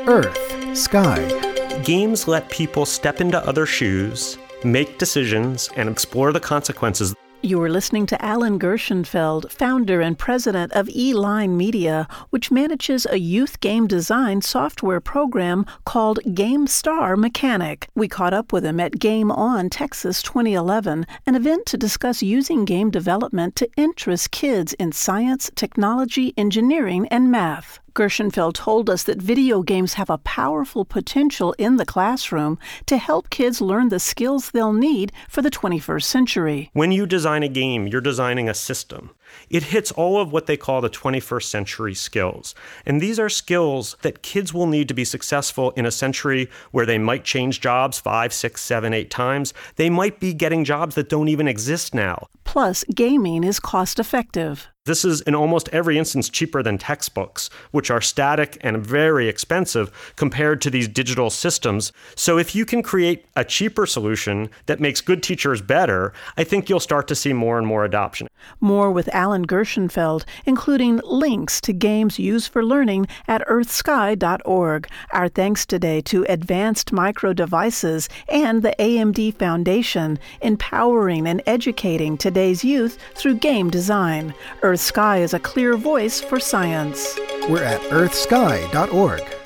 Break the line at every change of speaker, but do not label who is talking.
Earth, Sky.
Games let people step into other shoes, make decisions, and explore the consequences.
You are listening to Alan Gershenfeld, founder and president of E-Line Media, which manages a youth game design software program called GameStar Mechanic. We caught up with him at Game On Texas 2011, an event to discuss using game development to interest kids in science, technology, engineering, and math. Gershenfeld told us that video games have a powerful potential in the classroom to help kids learn the skills they'll need for the 21st century.
When you design a game, you're designing a system. It hits all of what they call the 21st century skills. And these are skills that kids will need to be successful in a century where they might change jobs 5, 6, 7, 8 times. They might be getting jobs that don't even exist now.
Plus, gaming is cost-effective.
This is, in almost every instance, cheaper than textbooks, which are static and very expensive compared to these digital systems. So if you can create a cheaper solution that makes good teachers better, I think you'll start to see more and more adoption.
More with Alan Gershenfeld, including links to games used for learning at earthsky.org. Our thanks today to Advanced Micro Devices and the AMD Foundation, empowering and educating today's youth through game design. Earth Sky is a clear voice for science.
We're at earthsky.org.